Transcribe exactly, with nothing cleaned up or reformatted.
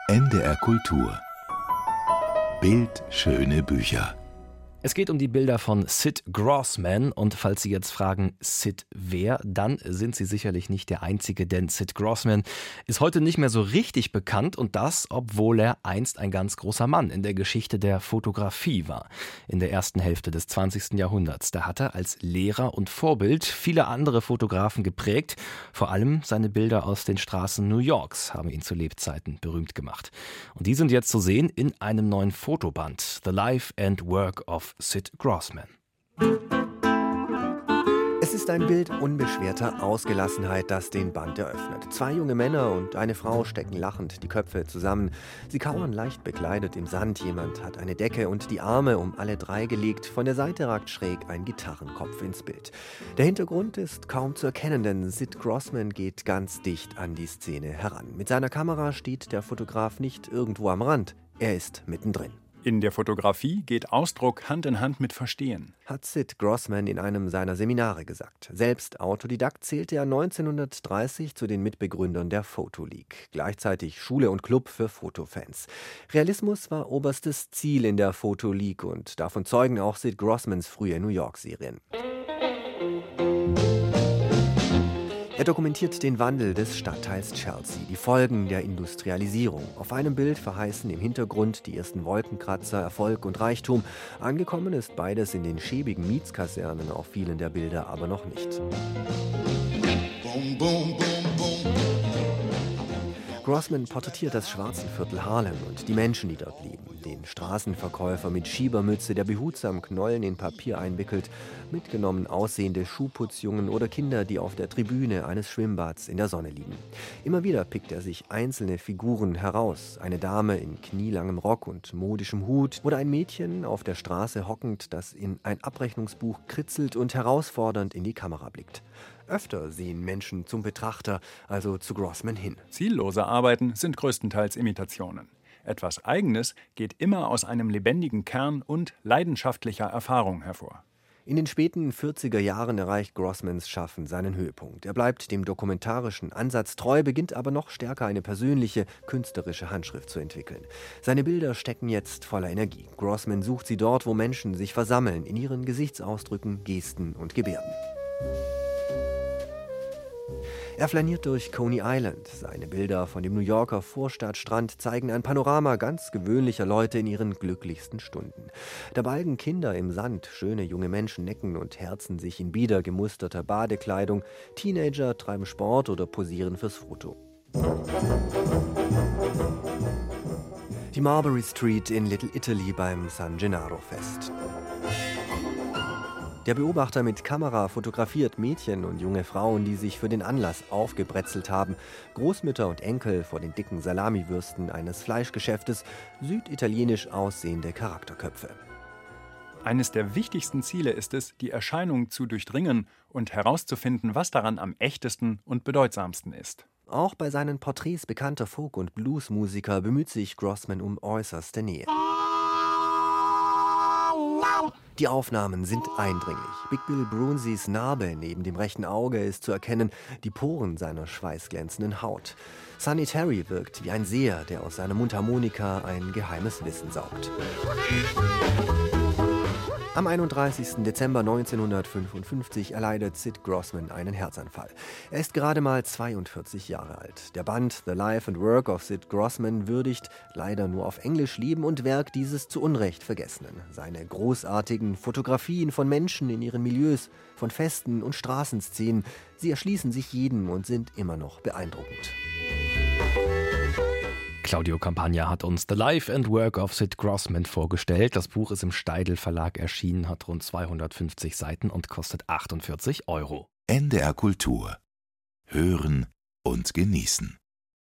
N D R Kultur. Bildschöne Bücher. Es geht um die Bilder von Sid Grossman und falls Sie jetzt fragen, Sid wer, dann sind Sie sicherlich nicht der Einzige, denn Sid Grossman ist heute nicht mehr so richtig bekannt und das, obwohl er einst ein ganz großer Mann in der Geschichte der Fotografie war. In der ersten Hälfte des zwanzigsten Jahrhunderts, da hat er als Lehrer und Vorbild viele andere Fotografen geprägt. Vor allem seine Bilder aus den Straßen New Yorks haben ihn zu Lebzeiten berühmt gemacht. Und die sind jetzt zu sehen in einem neuen Fotoband, The Life and Work of Sid Grossman. Es ist ein Bild unbeschwerter Ausgelassenheit, das den Band eröffnet. Zwei junge Männer und eine Frau stecken lachend die Köpfe zusammen. Sie kauern leicht bekleidet im Sand. Jemand hat eine Decke und die Arme um alle drei gelegt. Von der Seite ragt schräg ein Gitarrenkopf ins Bild. Der Hintergrund ist kaum zu erkennen, denn Sid Grossman geht ganz dicht an die Szene heran. Mit seiner Kamera steht der Fotograf nicht irgendwo am Rand, er ist mittendrin. In der Fotografie geht Ausdruck Hand in Hand mit Verstehen, hat Sid Grossman in einem seiner Seminare gesagt. Selbst Autodidakt zählte er neunzehnhundertdreißig zu den Mitbegründern der Photo League. Gleichzeitig Schule und Club für Fotofans. Realismus war oberstes Ziel in der Photo League und davon zeugen auch Sid Grossmans frühe New York-Serien. Er dokumentiert den Wandel des Stadtteils Chelsea, die Folgen der Industrialisierung. Auf einem Bild verheißen im Hintergrund die ersten Wolkenkratzer, Erfolg und Reichtum. Angekommen ist beides in den schäbigen Mietskasernen auf vielen der Bilder aber noch nicht. Boom, boom, boom, boom. Grossman porträtiert das Schwarzenviertel Harlem und die Menschen, die dort leben. Den Straßenverkäufer mit Schiebermütze, der behutsam Knollen in Papier einwickelt, mitgenommen aussehende Schuhputzjungen oder Kinder, die auf der Tribüne eines Schwimmbads in der Sonne liegen. Immer wieder pickt er sich einzelne Figuren heraus. Eine Dame in knielangem Rock und modischem Hut oder ein Mädchen auf der Straße hockend, das in ein Abrechnungsbuch kritzelt und herausfordernd in die Kamera blickt. Öfter sehen Menschen zum Betrachter, also zu Grossman hin. Ziellose Arbeiten sind größtenteils Imitationen. Etwas Eigenes geht immer aus einem lebendigen Kern und leidenschaftlicher Erfahrung hervor. In den späten vierziger Jahren erreicht Grossmans Schaffen seinen Höhepunkt. Er bleibt dem dokumentarischen Ansatz treu, beginnt aber noch stärker eine persönliche, künstlerische Handschrift zu entwickeln. Seine Bilder stecken jetzt voller Energie. Grossman sucht sie dort, wo Menschen sich versammeln, in ihren Gesichtsausdrücken, Gesten und Gebärden. Er flaniert durch Coney Island. Seine Bilder von dem New Yorker Vorstadtstrand zeigen ein Panorama ganz gewöhnlicher Leute in ihren glücklichsten Stunden. Da balgen Kinder im Sand, schöne junge Menschen necken und herzen sich in bieder gemusterter Badekleidung. Teenager treiben Sport oder posieren fürs Foto. Die Marbury Street in Little Italy beim San Gennaro Fest. Der Beobachter mit Kamera fotografiert Mädchen und junge Frauen, die sich für den Anlass aufgebrezelt haben. Großmütter und Enkel vor den dicken Salamiwürsten eines Fleischgeschäftes, süditalienisch aussehende Charakterköpfe. Eines der wichtigsten Ziele ist es, die Erscheinung zu durchdringen und herauszufinden, was daran am echtesten und bedeutsamsten ist. Auch bei seinen Porträts bekannter Folk- und Bluesmusiker bemüht sich Grossman um äußerste Nähe. Die Aufnahmen sind eindringlich. Big Bill Brunsys Narbe neben dem rechten Auge ist zu erkennen, die Poren seiner schweißglänzenden Haut. Sonny Terry wirkt wie ein Seher, der aus seiner Mundharmonika ein geheimes Wissen saugt. Am einunddreißigsten Dezember neunzehnhundertfünfundfünfzig erleidet Sid Grossman einen Herzanfall. Er ist gerade mal zweiundvierzig Jahre alt. Der Band The Life and Work of Sid Grossman würdigt, leider nur auf Englisch, Leben und Werk dieses zu Unrecht Vergessenen. Seine großartigen Fotografien von Menschen in ihren Milieus, von Festen und Straßenszenen, sie erschließen sich jedem und sind immer noch beeindruckend. Claudio Campagna hat uns The Life and Work of Sid Grossman vorgestellt. Das Buch ist im Steidl Verlag erschienen, hat rund zweihundertfünfzig Seiten und kostet achtundvierzig Euro. N D R Kultur. Hören und genießen.